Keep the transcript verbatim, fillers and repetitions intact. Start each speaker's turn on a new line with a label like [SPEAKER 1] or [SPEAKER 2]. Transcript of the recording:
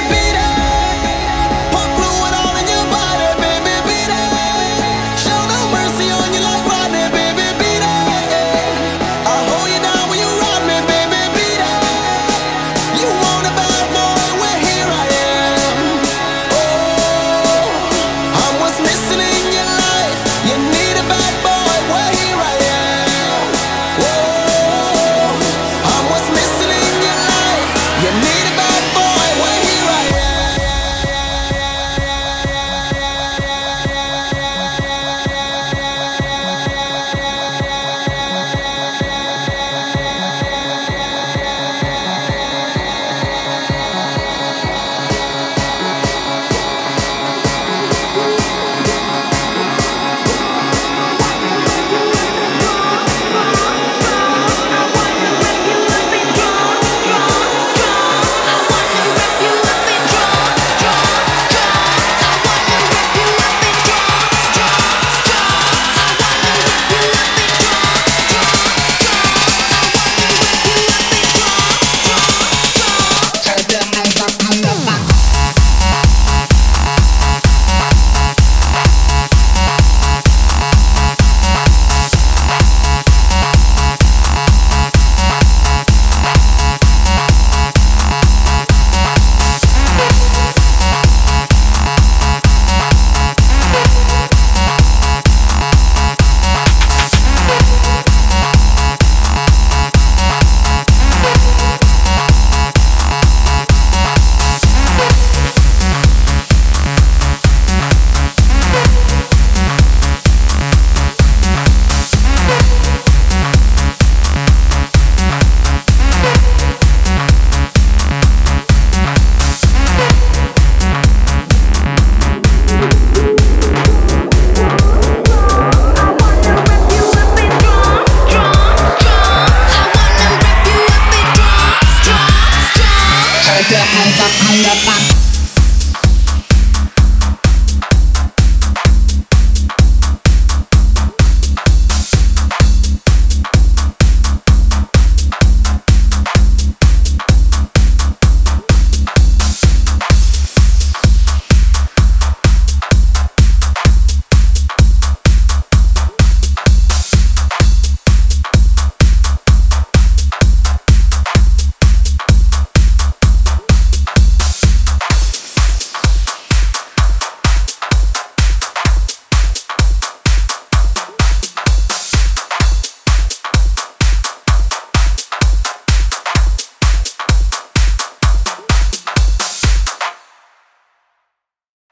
[SPEAKER 1] beat it. Pop fluid all in your body, baby, beat it. Show no mercy on you like Rodney, baby, beat it. I'll hold you down when you ride me, baby, beat it. You want a bad boy, well here I am. Oh, I'm what's missing in your life. You need a bad boy, well here I am. Whoa, I'm what's missing in your life. You need a bad boy, well here I
[SPEAKER 2] Put your hands up on the back.